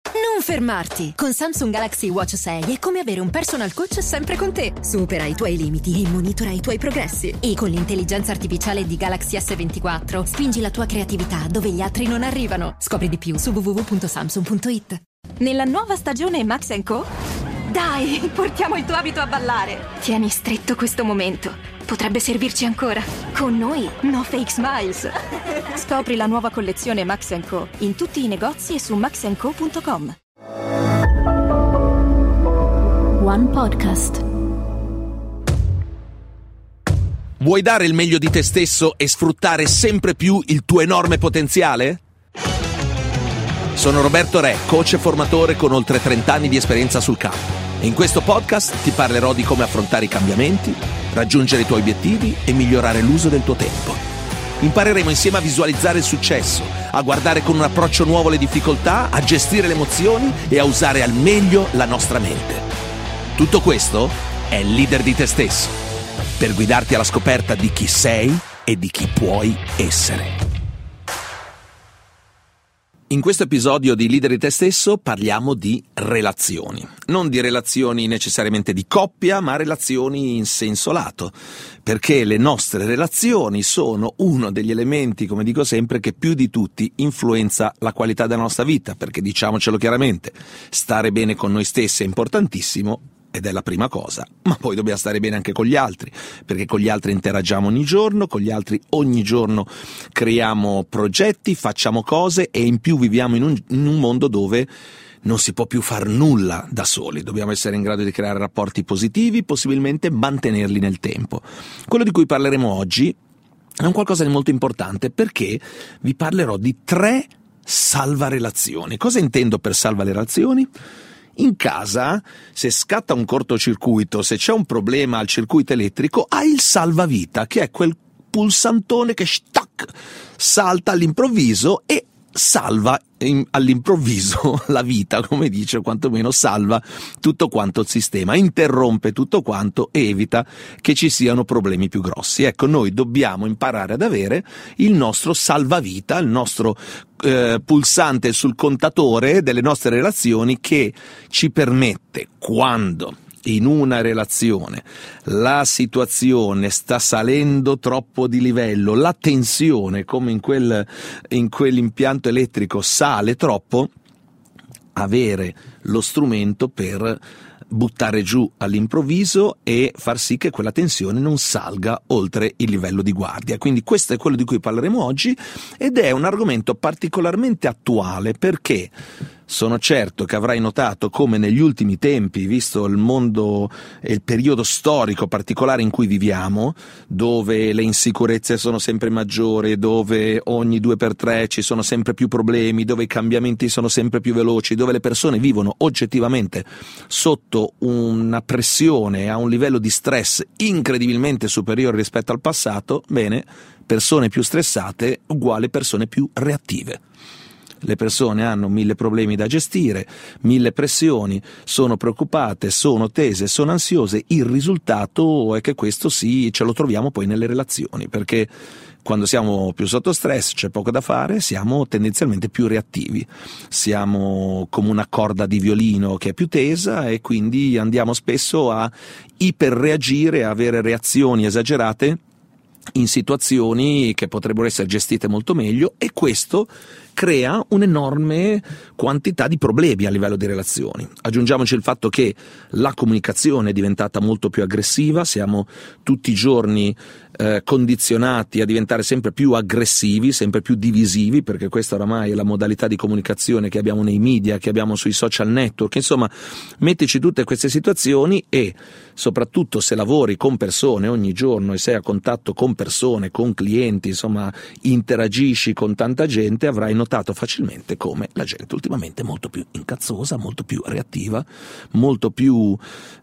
Non fermarti! Con Samsung Galaxy Watch 6 è come avere un personal coach sempre con te. Supera i tuoi limiti e monitora i tuoi progressi. E con l'intelligenza artificiale di Galaxy S24 spingi la tua creatività dove gli altri non arrivano. Scopri di più su www.samsung.it. Nella nuova stagione Max & Co? Dai, portiamo il tuo abito a ballare. Tieni stretto questo momento. Potrebbe servirci ancora. Con noi, no fake smiles. Scopri la nuova collezione Max & Co. in tutti i negozi e su maxandco.com. One Podcast. Vuoi dare il meglio di te stesso e sfruttare sempre più il tuo enorme potenziale? Sono Roberto Re, coach e formatore con oltre 30 anni di esperienza sul campo. E in questo podcast ti parlerò di come affrontare i cambiamenti, raggiungere i tuoi obiettivi e migliorare l'uso del tuo tempo. Impareremo insieme a visualizzare il successo, a guardare con un approccio nuovo le difficoltà, a gestire le emozioni e a usare al meglio la nostra mente. Tutto questo è Leader di te stesso, per guidarti alla scoperta di chi sei e di chi puoi essere. In questo episodio di Leader di te stesso parliamo di relazioni. Non di relazioni necessariamente di coppia, ma relazioni in senso lato. Perché le nostre relazioni sono uno degli elementi, come dico sempre, che più di tutti influenza la qualità della nostra vita. Perché diciamocelo chiaramente, stare bene con noi stessi è importantissimo, ed è la prima cosa, ma poi dobbiamo stare bene anche con gli altri, perché con gli altri interagiamo ogni giorno, con gli altri ogni giorno creiamo progetti, facciamo cose e in più viviamo in un mondo dove non si può più far nulla da soli, dobbiamo essere in grado di creare rapporti positivi, possibilmente mantenerli nel tempo. Quello di cui parleremo oggi è un qualcosa di molto importante, perché vi parlerò di 3 salvarelazioni. Cosa intendo per salvarelazioni? In casa, se scatta un cortocircuito, se c'è un problema al circuito elettrico, hai il salvavita, che è quel pulsantone che salta all'improvviso e salva all'improvviso la vita, come dice, o quantomeno salva tutto quanto il sistema, interrompe tutto quanto e evita che ci siano problemi più grossi. Ecco, noi dobbiamo imparare ad avere il nostro salvavita, il nostro pulsante sul contatore delle nostre relazioni, che ci permette, quando in una relazione la situazione sta salendo troppo di livello, la tensione, come in quell'impianto elettrico, sale troppo, avere lo strumento per buttare giù all'improvviso e far sì che quella tensione non salga oltre il livello di guardia. Quindi questo è quello di cui parleremo oggi, ed è un argomento particolarmente attuale, perché sono certo che avrai notato come negli ultimi tempi, visto il mondo e il periodo storico particolare in cui viviamo, dove le insicurezze sono sempre maggiori, dove ogni 2x3 ci sono sempre più problemi, dove i cambiamenti sono sempre più veloci, dove le persone vivono oggettivamente sotto una pressione, a un livello di stress incredibilmente superiore rispetto al passato, bene, persone più stressate uguale persone più reattive. Le persone hanno 1000 problemi da gestire, 1000 pressioni, sono preoccupate, sono tese, sono ansiose. Il risultato è che questo ce lo troviamo poi nelle relazioni, perché quando siamo più sotto stress, c'è poco da fare, siamo tendenzialmente più reattivi, siamo come una corda di violino che è più tesa, e quindi andiamo spesso a iperreagire, a avere reazioni esagerate in situazioni che potrebbero essere gestite molto meglio, e questo crea un'enorme quantità di problemi a livello di relazioni. Aggiungiamoci il fatto che la comunicazione è diventata molto più aggressiva, siamo tutti i giorni condizionati a diventare sempre più aggressivi, sempre più divisivi, perché questa oramai è la modalità di comunicazione che abbiamo nei media, che abbiamo sui social network. Insomma, mettici tutte queste situazioni, e soprattutto se lavori con persone ogni giorno e sei a contatto con persone, con clienti, insomma interagisci con tanta gente, avrai notato facilmente come la gente ultimamente è molto più incazzosa, molto più reattiva, è molto più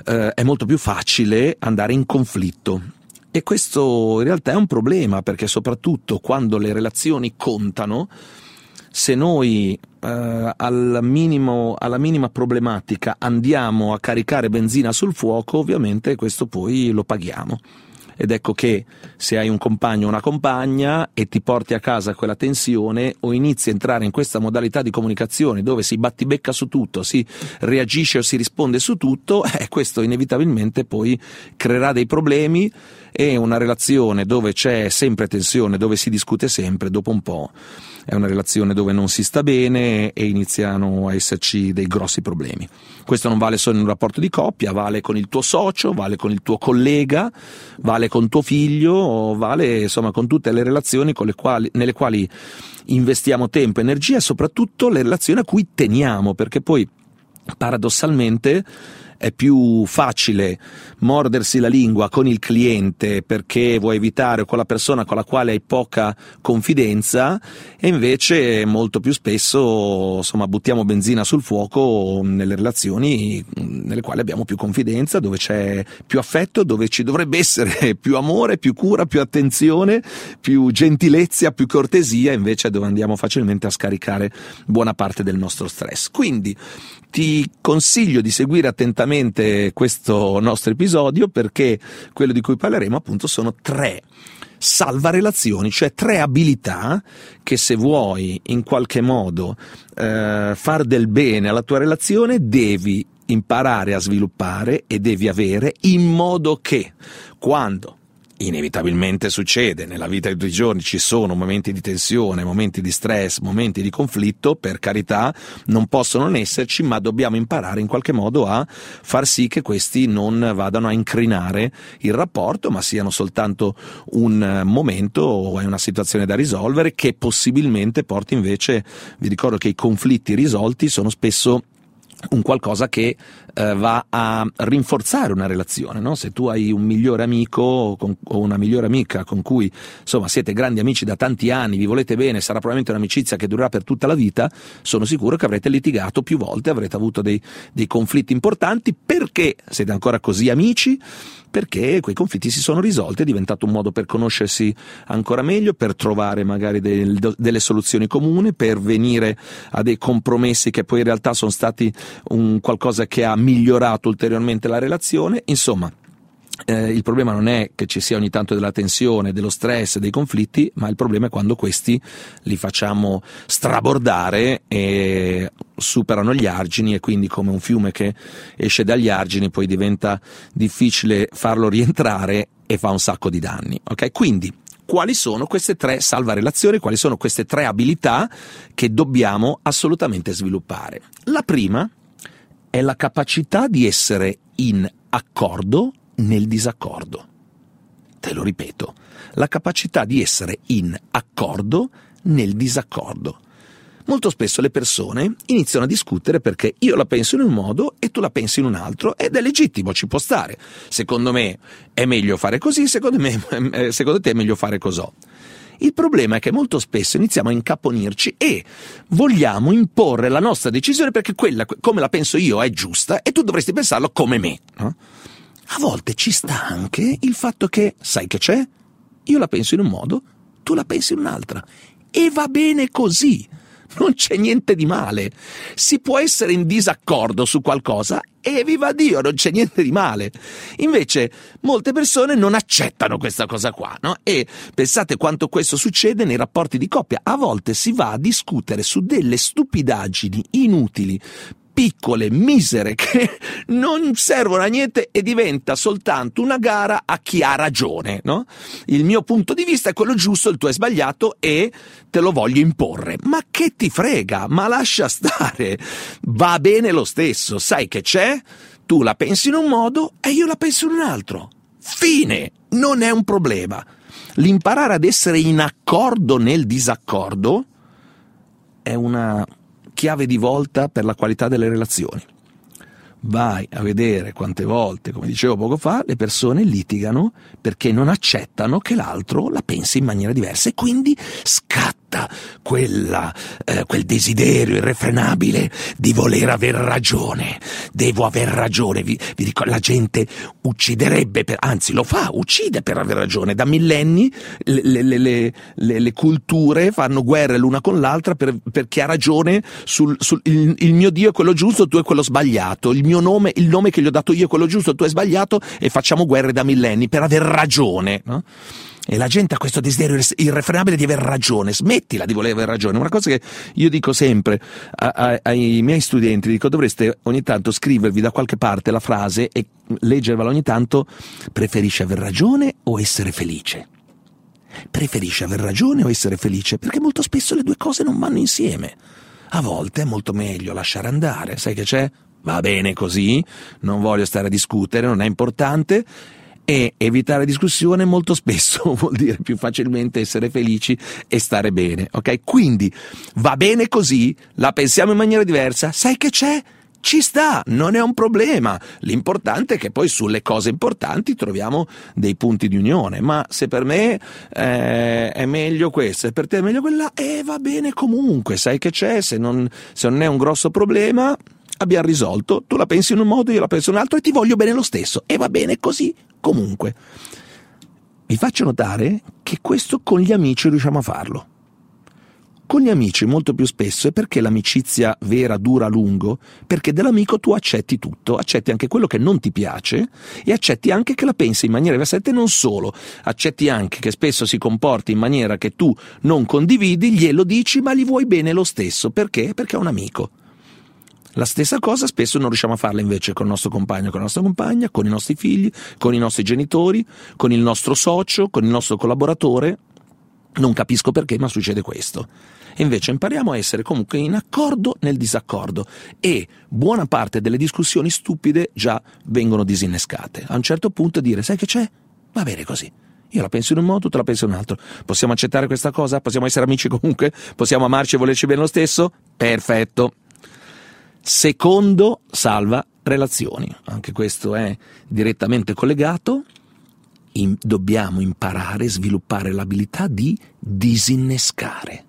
facile andare in conflitto. E questo in realtà è un problema, perché soprattutto quando le relazioni contano, se noi alla minima problematica andiamo a caricare benzina sul fuoco, ovviamente questo poi lo paghiamo. ed ecco che se hai un compagno o una compagna e ti porti a casa quella tensione, o inizi a entrare in questa modalità di comunicazione dove si battibecca su tutto, si reagisce o si risponde su tutto, questo inevitabilmente poi creerà dei problemi, e una relazione dove c'è sempre tensione, dove si discute sempre, dopo un po' è una relazione dove non si sta bene e iniziano a esserci dei grossi problemi. Questo non vale solo in un rapporto di coppia, vale con il tuo socio, vale con il tuo collega, vale con tuo figlio, vale insomma con tutte le relazioni nelle quali investiamo tempo, energia, e soprattutto le relazioni a cui teniamo, perché poi paradossalmente è più facile mordersi la lingua con il cliente perché vuoi evitare, o con la persona con la quale hai poca confidenza, e invece molto più spesso insomma buttiamo benzina sul fuoco nelle relazioni nelle quali abbiamo più confidenza, dove c'è più affetto, dove ci dovrebbe essere più amore, più cura, più attenzione, più gentilezza, più cortesia, invece dove andiamo facilmente a scaricare buona parte del nostro stress. Quindi ti consiglio di seguire attentamente questo nostro episodio, perché quello di cui parleremo appunto sono 3 salvarelazioni, cioè 3 abilità che, se vuoi in qualche modo far del bene alla tua relazione, devi imparare a sviluppare e devi avere, in modo che quando inevitabilmente succede nella vita di tutti i giorni, ci sono momenti di tensione, momenti di stress, momenti di conflitto, per carità, non possono non esserci, ma dobbiamo imparare in qualche modo a far sì che questi non vadano a incrinare il rapporto, ma siano soltanto un momento o è una situazione da risolvere, che possibilmente porti invece, vi ricordo che i conflitti risolti sono spesso un qualcosa che va a rinforzare una relazione, no? Se tu hai un migliore amico o una migliore amica con cui insomma siete grandi amici da tanti anni, vi volete bene, sarà probabilmente un'amicizia che durerà per tutta la vita, sono sicuro che avrete litigato più volte, avrete avuto dei conflitti importanti. Perché siete ancora così amici? Perché quei conflitti si sono risolti, è diventato un modo per conoscersi ancora meglio, per trovare magari delle soluzioni comuni, per venire a dei compromessi che poi in realtà sono stati un qualcosa che ha migliorato ulteriormente la relazione. Insomma, il problema non è che ci sia ogni tanto della tensione, dello stress, dei conflitti, ma il problema è quando questi li facciamo strabordare e superano gli argini, e quindi, come un fiume che esce dagli argini, poi diventa difficile farlo rientrare e fa un sacco di danni. Ok? Quindi, quali sono queste 3 salvarelazioni? Quali sono queste 3 abilità che dobbiamo assolutamente sviluppare? La prima è la capacità di essere in accordo nel disaccordo. Te lo ripeto, la capacità di essere in accordo nel disaccordo. Molto spesso le persone iniziano a discutere perché io la penso in un modo e tu la pensi in un altro, ed è legittimo, ci può stare. Secondo me è meglio fare così, secondo te è meglio fare così. Il problema è che molto spesso iniziamo a incaponirci e vogliamo imporre la nostra decisione perché quella, come la penso io, è giusta e tu dovresti pensarlo come me, no? A volte ci sta anche il fatto che, sai che c'è? Io la penso in un modo, tu la pensi in un'altra, e va bene così. Non c'è niente di male. Si può essere in disaccordo su qualcosa e viva Dio, non c'è niente di male. Invece molte persone non accettano questa cosa qua, no? E pensate quanto questo succede nei rapporti di coppia. A volte si va a discutere su delle stupidaggini inutili, piccole, misere, che non servono a niente, e diventa soltanto una gara a chi ha ragione, no? Il mio punto di vista è quello giusto, il tuo è sbagliato e te lo voglio imporre. Ma che ti frega? Ma lascia stare, va bene lo stesso, sai che c'è? Tu la pensi in un modo e io la penso in un altro. Fine, non è un problema. L'imparare ad essere in accordo nel disaccordo è una chiave di volta per la qualità delle relazioni. Vai a vedere quante volte, come dicevo poco fa, le persone litigano perché non accettano che l'altro la pensi in maniera diversa, e quindi scatta scatta quel desiderio irrefrenabile di voler aver ragione. Devo aver ragione. Vi dico, la gente ucciderebbe, anzi lo fa, uccide per aver ragione. Da millenni le culture fanno guerre l'una con l'altra per chi ha ragione il mio Dio è quello giusto, tu è quello sbagliato, il nome che gli ho dato io è quello giusto, tu è sbagliato, e facciamo guerre da millenni per aver ragione, no? E la gente ha questo desiderio irrefrenabile di aver ragione. Smettila di voler aver ragione. Una cosa che io dico sempre ai miei studenti, dico, dovreste ogni tanto scrivervi da qualche parte la frase e leggervela ogni tanto: preferisci aver ragione o essere felice? Preferisci aver ragione o essere felice? Perché molto spesso le due cose non vanno insieme. A volte è molto meglio lasciare andare. Sai che c'è? Va bene così, non voglio stare a discutere, non è importante. E evitare discussione molto spesso vuol dire più facilmente essere felici e stare bene, ok? Quindi va bene così, la pensiamo in maniera diversa, sai che c'è? Ci sta, non è un problema. L'importante è che poi sulle cose importanti troviamo dei punti di unione. Ma se per me è meglio questo e per te è meglio quella, va bene comunque, sai che c'è? Se non è un grosso problema, abbiamo risolto. Tu la pensi in un modo, io la penso in un altro e ti voglio bene lo stesso. E va bene così comunque. Vi faccio notare che questo con gli amici riusciamo a farlo. Con gli amici molto più spesso è perché l'amicizia vera dura a lungo, perché dell'amico tu accetti tutto, accetti anche quello che non ti piace e accetti anche che la pensi in maniera diversa, e non solo, accetti anche che spesso si comporti in maniera che tu non condividi, glielo dici ma gli vuoi bene lo stesso. Perché? Perché è un amico. La stessa cosa spesso non riusciamo a farla invece con il nostro compagno, con la nostra compagna, con i nostri figli, con i nostri genitori, con il nostro socio, con il nostro collaboratore. Non capisco perché, ma succede questo. E invece impariamo a essere comunque in accordo nel disaccordo, e buona parte delle discussioni stupide già vengono disinnescate. A un certo punto dire, sai che c'è? Va bene così. Io la penso in un modo, tu la pensi in un altro. Possiamo accettare questa cosa? Possiamo essere amici comunque? Possiamo amarci e volerci bene lo stesso? Perfetto. Secondo, salva relazioni. Anche questo è direttamente collegato. Dobbiamo imparare e sviluppare l'abilità di disinnescare.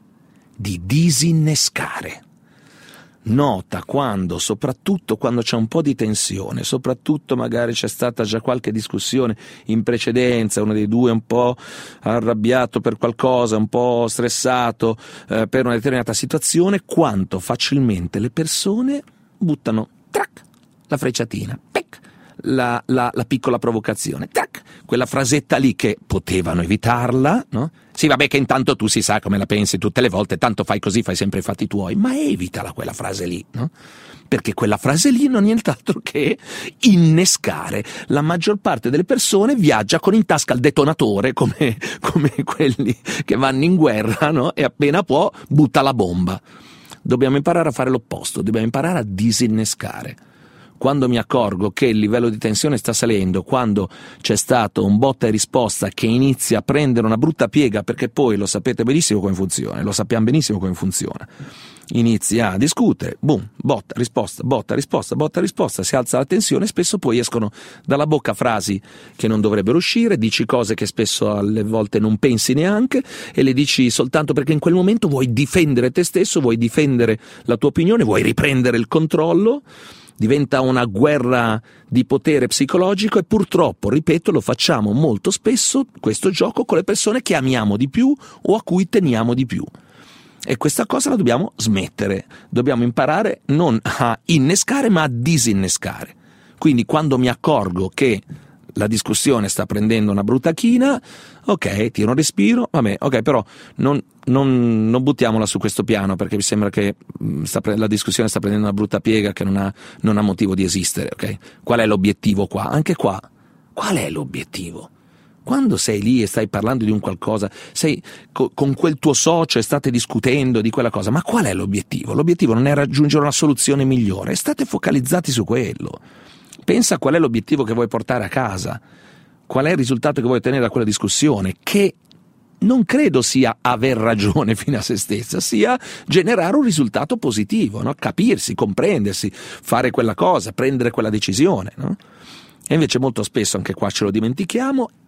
Nota quando, soprattutto quando c'è un po' di tensione, soprattutto magari c'è stata già qualche discussione in precedenza, uno dei due è un po' arrabbiato per qualcosa, un po' stressato per una determinata situazione, quanto facilmente le persone buttano la frecciatina, la piccola provocazione, quella frasetta lì che potevano evitarla, no? Sì, vabbè, che intanto tu si sa come la pensi tutte le volte, tanto fai così, fai sempre i fatti tuoi, ma evitala quella frase lì, no? Perché quella frase lì non è nient'altro che innescare. La maggior parte delle persone viaggia con in tasca il detonatore, come quelli che vanno in guerra, no? E appena può butta la bomba. Dobbiamo imparare a fare l'opposto, dobbiamo imparare a disinnescare. Quando mi accorgo che il livello di tensione sta salendo, quando c'è stato un botta e risposta che inizia a prendere una brutta piega, perché poi lo sapete benissimo come funziona, lo sappiamo benissimo come funziona, inizia a discutere, boom, botta, risposta, si alza la tensione, spesso poi escono dalla bocca frasi che non dovrebbero uscire, dici cose che spesso alle volte non pensi neanche e le dici soltanto perché in quel momento vuoi difendere te stesso, vuoi difendere la tua opinione, vuoi riprendere il controllo. Diventa una guerra di potere psicologico e purtroppo, ripeto, lo facciamo molto spesso questo gioco con le persone che amiamo di più o a cui teniamo di più. E questa cosa la dobbiamo smettere, dobbiamo imparare non a innescare ma a disinnescare. Quindi quando mi accorgo che la discussione sta prendendo una brutta china, ok, tiro un respiro, vabbè, ok, però non buttiamola su questo piano, perché mi sembra che la discussione sta prendendo una brutta piega che non ha motivo di esistere, ok? Qual è l'obiettivo qua? Anche qua, qual è l'obiettivo? Quando sei lì e stai parlando di un qualcosa, sei con quel tuo socio e state discutendo di quella cosa, ma qual è l'obiettivo? L'obiettivo non è raggiungere una soluzione migliore, state focalizzati su quello. Pensa qual è l'obiettivo che vuoi portare a casa, qual è il risultato che vuoi ottenere da quella discussione, che non credo sia aver ragione fino a se stessa, sia generare un risultato positivo, no? Capirsi, comprendersi, fare quella cosa, prendere quella decisione, no? E invece molto spesso anche qua ce lo dimentichiamo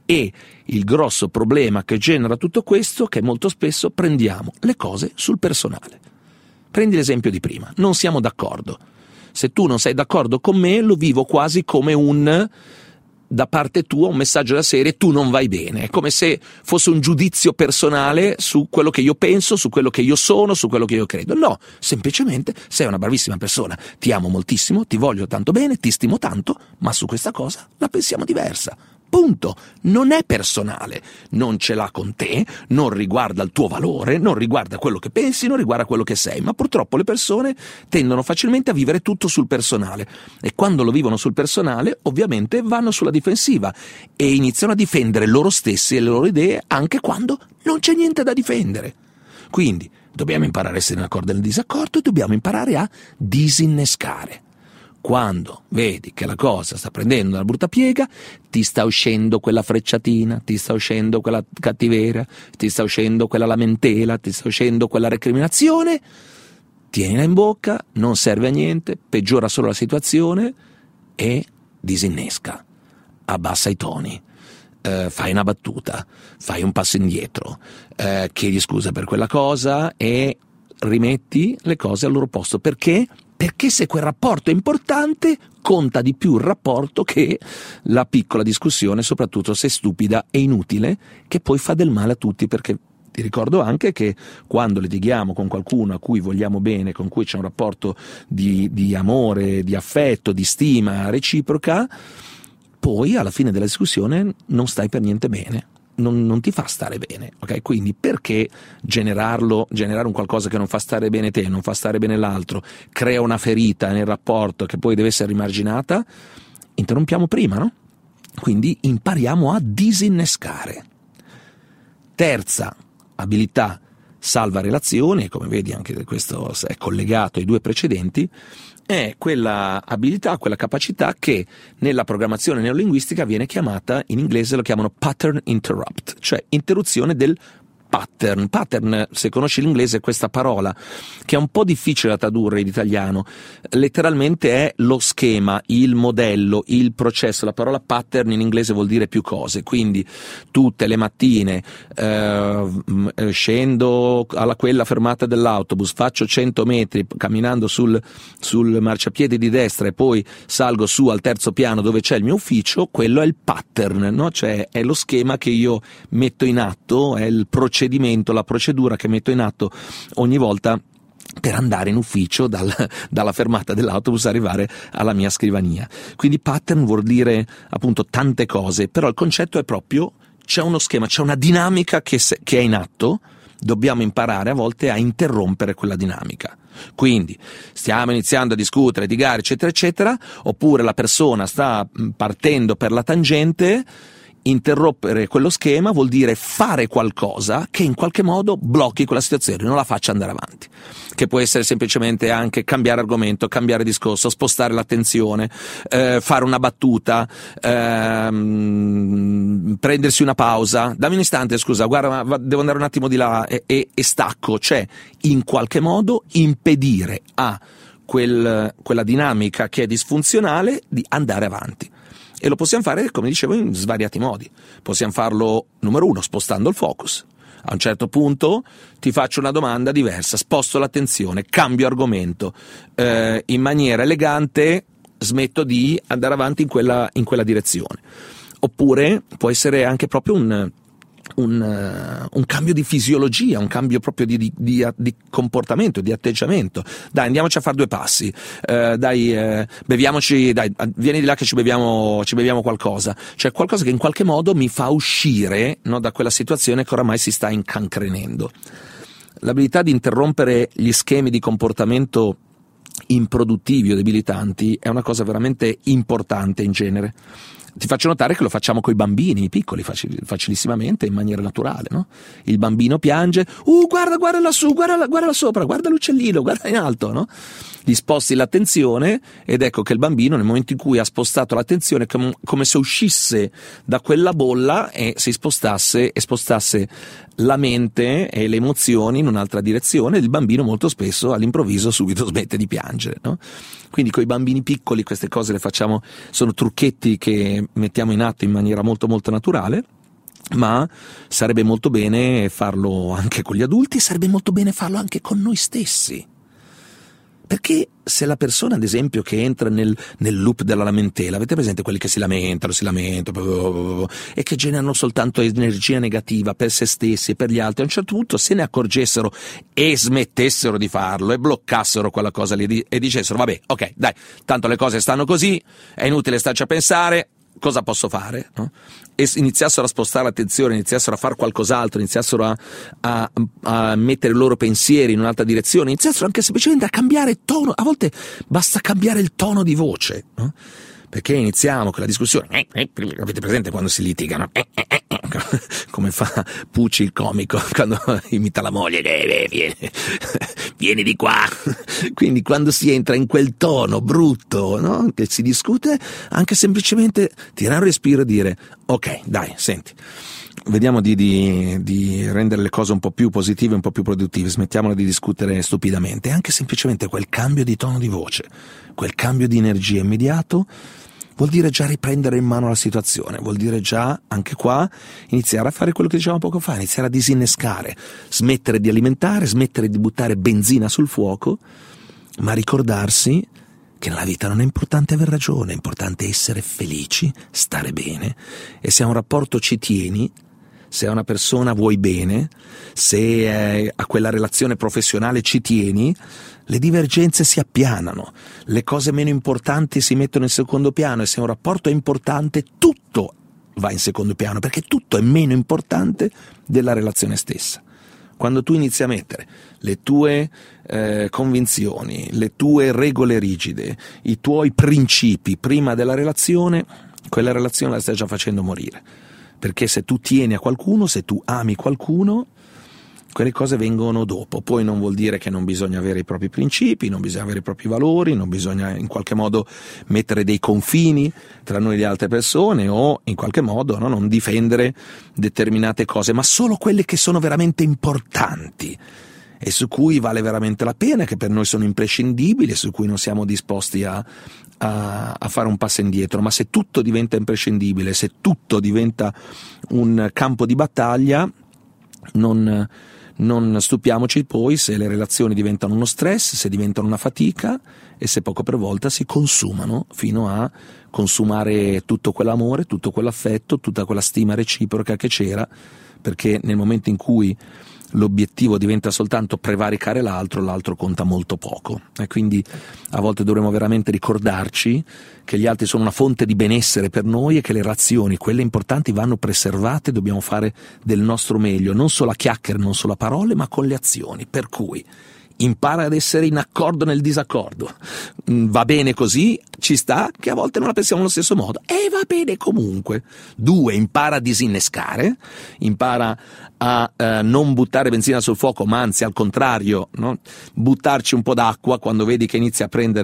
E il grosso problema che genera tutto questo è che molto spesso prendiamo le cose sul personale. Prendi l'esempio di prima, non siamo d'accordo. Se tu non sei d'accordo con me, lo vivo quasi come da parte tua un messaggio della serie tu non vai bene, è come se fosse un giudizio personale su quello che io penso, su quello che io sono, su quello che io credo. No, semplicemente sei una bravissima persona, ti amo moltissimo, ti voglio tanto bene, ti stimo tanto, ma su questa cosa la pensiamo diversa. Punto. Non è personale, non ce l'ha con te, non riguarda il tuo valore, non riguarda quello che pensi, non riguarda quello che sei, ma purtroppo le persone tendono facilmente a vivere tutto sul personale e quando lo vivono sul personale ovviamente vanno sulla difensiva e iniziano a difendere loro stessi e le loro idee anche quando non c'è niente da difendere. Quindi dobbiamo imparare a essere d'accordo nel disaccordo e dobbiamo imparare a disinnescare. Quando vedi che la cosa sta prendendo una brutta piega, ti sta uscendo quella frecciatina, ti sta uscendo quella cattiveria, ti sta uscendo quella lamentela, ti sta uscendo quella recriminazione, tienila in bocca, non serve a niente, peggiora solo la situazione e disinnesca, abbassa i toni, fai una battuta, fai un passo indietro, chiedi scusa per quella cosa e rimetti le cose al loro posto. Perché? Perché se quel rapporto è importante, conta di più il rapporto che la piccola discussione, soprattutto se stupida e inutile, che poi fa del male a tutti, perché ti ricordo anche che quando litighiamo con qualcuno a cui vogliamo bene, con cui c'è un rapporto di amore, di affetto, di stima reciproca, poi alla fine della discussione non stai per niente bene. Non ti fa stare bene, ok? Quindi perché generare un qualcosa che non fa stare bene te, non fa stare bene l'altro, crea una ferita nel rapporto che poi deve essere rimarginata? Interrompiamo prima, no? Quindi impariamo a disinnescare. Terza abilità, salva relazioni, e come vedi anche questo è collegato ai due precedenti, è quella abilità, quella capacità che nella programmazione neolinguistica viene chiamata, in inglese lo chiamano pattern interrupt, cioè interruzione del pattern. Pattern, se conosci l'inglese, è questa parola che è un po' difficile da tradurre in italiano, letteralmente è lo schema, il modello, il processo. La parola pattern in inglese vuol dire più cose, quindi tutte le mattine scendo alla quella fermata dell'autobus, faccio 100 metri camminando sul marciapiede di destra e poi salgo su al terzo piano dove c'è il mio ufficio. Quello è il pattern, no? Cioè è lo schema che io metto in atto, è il procedimento, la procedura che metto in atto ogni volta per andare in ufficio dalla fermata dell'autobus arrivare alla mia scrivania. Quindi pattern vuol dire appunto tante cose, però il concetto è proprio c'è uno schema, c'è una dinamica che è in atto, dobbiamo imparare a volte a interrompere quella dinamica. Quindi stiamo iniziando a discutere, litigare, eccetera eccetera, oppure la persona sta partendo per la tangente. Interrompere quello schema vuol dire fare qualcosa che in qualche modo blocchi quella situazione, non la faccia andare avanti, che può essere semplicemente anche cambiare argomento, cambiare discorso, spostare l'attenzione, fare una battuta, prendersi una pausa, dammi un istante, scusa, guarda, devo andare un attimo di là e stacco, cioè in qualche modo impedire a quella dinamica che è disfunzionale di andare avanti. E lo possiamo fare, come dicevo, in svariati modi. Possiamo farlo, numero 1, spostando il focus. A un certo punto ti faccio una domanda diversa, sposto l'attenzione, cambio argomento, in maniera elegante smetto di andare avanti in quella direzione. Oppure può essere anche proprio un cambio di fisiologia, un cambio proprio di comportamento, di atteggiamento. Dai, andiamoci a fare 2 passi, beviamoci, dai, vieni di là che ci beviamo qualcosa, cioè qualcosa che in qualche modo mi fa uscire, no, da quella situazione che oramai si sta incancrenendo. L'abilità di interrompere gli schemi di comportamento improduttivi o debilitanti è una cosa veramente importante in genere. Ti faccio notare che lo facciamo coi bambini, i piccoli, facilissimamente, in maniera naturale, no? Il bambino piange, guarda lassù, guarda là sopra, guarda l'uccellino, guarda in alto, no? Gli sposti l'attenzione ed ecco che il bambino, nel momento in cui ha spostato l'attenzione, come se uscisse da quella bolla e si spostasse la mente e le emozioni in un'altra direzione, il bambino molto spesso all'improvviso subito smette di piangere, no? Quindi coi bambini piccoli queste cose le facciamo, sono trucchetti che mettiamo in atto in maniera molto molto naturale. ma sarebbe molto bene farlo anche con gli adulti, sarebbe molto bene farlo anche con noi stessi. Perché se la persona, ad esempio, che entra nel loop della lamentela, avete presente quelli che si lamentano e che generano soltanto energia negativa per se stessi e per gli altri, a un certo punto se ne accorgessero e smettessero di farlo e bloccassero quella cosa lì e dicessero vabbè, ok, dai, tanto le cose stanno così, è inutile starci a pensare, cosa posso fare? No? E iniziassero a spostare l'attenzione, iniziassero a fare qualcos'altro, iniziassero a mettere i loro pensieri in un'altra direzione, iniziassero anche semplicemente a cambiare tono. A volte basta cambiare il tono di voce, no? Perché iniziamo con la discussione, avete presente quando si litigano? Come fa Pucci il comico quando imita la moglie, vieni di qua. Quindi quando si entra in quel tono brutto, no? Che si discute, anche semplicemente tirare un respiro e dire ok, dai, senti, vediamo di rendere le cose un po' più positive, un po' più produttive, smettiamola di discutere stupidamente. Anche semplicemente quel cambio di tono di voce, quel cambio di energia immediato vuol dire già riprendere in mano la situazione, vuol dire già, anche qua, iniziare a fare quello che dicevamo poco fa, iniziare a disinnescare, smettere di alimentare, smettere di buttare benzina sul fuoco, ma ricordarsi che nella vita non è importante aver ragione, è importante essere felici, stare bene, e se a un rapporto ci tieni, se a una persona vuoi bene, se a quella relazione professionale ci tieni, le divergenze si appianano, le cose meno importanti si mettono in secondo piano, e se un rapporto è importante tutto va in secondo piano, perché tutto è meno importante della relazione stessa. Quando tu inizi a mettere le tue convinzioni, le tue regole rigide, i tuoi principi prima della relazione, quella relazione la stai già facendo morire. Perché se tu tieni a qualcuno, se tu ami qualcuno, quelle cose vengono dopo. Poi non vuol dire che non bisogna avere i propri principi, non bisogna avere i propri valori, non bisogna in qualche modo mettere dei confini tra noi e le altre persone, o in qualche modo non difendere determinate cose, ma solo quelle che sono veramente importanti e su cui vale veramente la pena, che per noi sono imprescindibili e su cui non siamo disposti a fare un passo indietro. Ma se tutto diventa imprescindibile, se tutto diventa un campo di battaglia, non stupiamoci poi se le relazioni diventano uno stress, se diventano una fatica e se poco per volta si consumano fino a consumare tutto quell'amore, tutto quell'affetto, tutta quella stima reciproca che c'era, perché nel momento in cui l'obiettivo diventa soltanto prevaricare l'altro conta molto poco, e quindi a volte dovremo veramente ricordarci che gli altri sono una fonte di benessere per noi e che le relazioni, quelle importanti, vanno preservate. Dobbiamo fare del nostro meglio, non solo a chiacchiere, non solo a parole, ma con le azioni. Per cui impara ad essere in accordo nel disaccordo. Va bene così, ci sta che a volte non la pensiamo allo stesso modo, e va bene comunque. 2, impara a disinnescare, impara a non buttare benzina sul fuoco, ma anzi al contrario, no? Buttarci un po' d'acqua quando vedi che inizia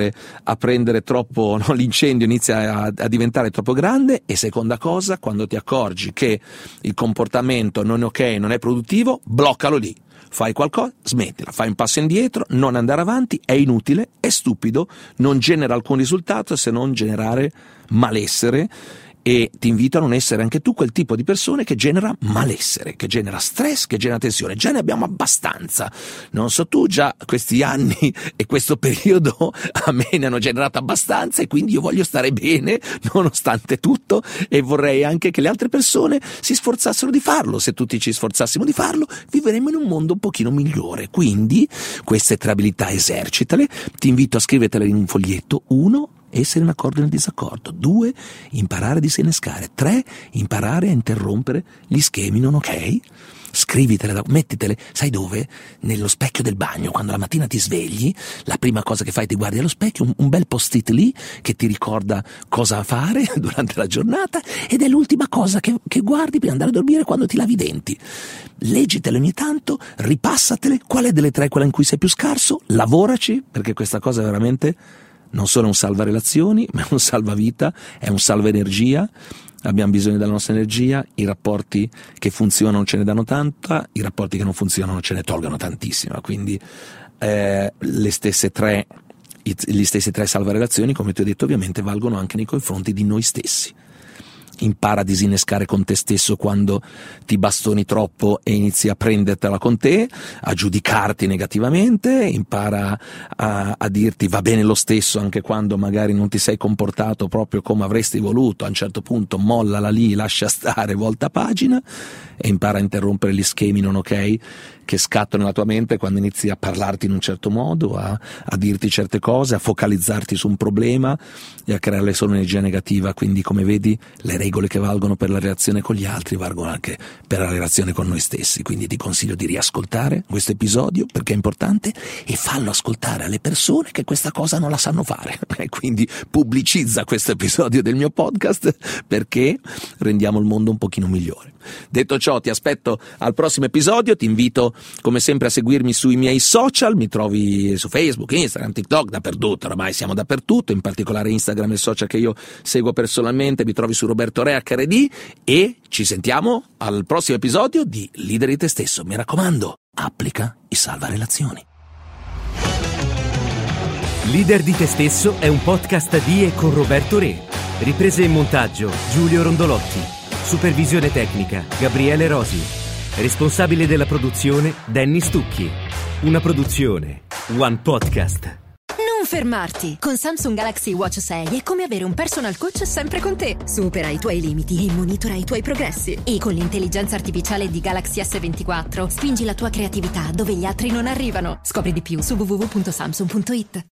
a prendere troppo, no? L'incendio inizia a diventare troppo grande. E seconda cosa, quando ti accorgi che il comportamento non è ok, non è produttivo, bloccalo lì. Fai qualcosa, smettila, fai un passo indietro, non andare avanti, è inutile, è stupido, non genera alcun risultato se non generare malessere. E ti invito a non essere anche tu quel tipo di persone che genera malessere, che genera stress, che genera tensione. Già ne abbiamo abbastanza. Non so tu, già questi anni e questo periodo a me ne hanno generato abbastanza, e quindi io voglio stare bene nonostante tutto, e vorrei anche che le altre persone si sforzassero di farlo. Se tutti ci sforzassimo di farlo, vivremmo in un mondo un pochino migliore. Quindi queste 3 abilità esercitale. Ti invito a scrivertele in un foglietto. 1, essere in accordo nel disaccordo. 2, imparare a disinnescare. 3, imparare a interrompere gli schemi non ok. Scrivitele, mettitele, sai dove? Nello specchio del bagno. Quando la mattina ti svegli, la prima cosa che fai, ti guardi allo specchio, un bel post-it lì che ti ricorda cosa fare durante la giornata, ed è l'ultima cosa che guardi prima di andare a dormire, quando ti lavi i denti. Leggitele ogni tanto, ripassatele. Qual è delle 3 quella in cui sei più scarso? Lavoraci, perché questa cosa è veramente non solo un salva relazioni, ma è un salva vita, è un salva energia. Abbiamo bisogno della nostra energia. I rapporti che funzionano ce ne danno tanta, i rapporti che non funzionano ce ne tolgono tantissima. Quindi gli stessi 3 salva relazioni, come ti ho detto, ovviamente valgono anche nei confronti di noi stessi. impara a disinnescare con te stesso quando ti bastoni troppo e inizi a prendertela con te, a giudicarti negativamente, impara a dirti va bene lo stesso anche quando magari non ti sei comportato proprio come avresti voluto. A un certo punto mollala lì, lascia stare, volta pagina, e impara a interrompere gli schemi non ok che scattano nella tua mente quando inizi a parlarti in un certo modo, a dirti certe cose, a focalizzarti su un problema e a crearle solo energia negativa. Quindi, come vedi, le regole che valgono per la relazione con gli altri valgono anche per la relazione con noi stessi. Quindi ti consiglio di riascoltare questo episodio perché è importante, e fallo ascoltare alle persone che questa cosa non la sanno fare. Quindi pubblicizza questo episodio del mio podcast perché rendiamo il mondo un pochino migliore. Detto ciò, ti aspetto al prossimo episodio. Ti invito come sempre a seguirmi sui miei social, mi trovi su Facebook, Instagram, TikTok, dappertutto, ormai siamo dappertutto, in particolare Instagram è il social che io seguo personalmente. Mi trovi su Roberto Re HRD e ci sentiamo al prossimo episodio di Leader di te stesso. Mi raccomando, applica i salva relazioni. Leader di te stesso è un podcast di e con Roberto Re. Riprese e montaggio Giulio Rondolotti. Supervisione tecnica Gabriele Rosi. Responsabile della produzione Danny Stucchi. Una produzione One Podcast. Non fermarti! Con Samsung Galaxy Watch 6 è come avere un personal coach sempre con te. Supera i tuoi limiti e monitora i tuoi progressi. E con l'intelligenza artificiale di Galaxy S24 spingi la tua creatività dove gli altri non arrivano. Scopri di più su www.samsung.it.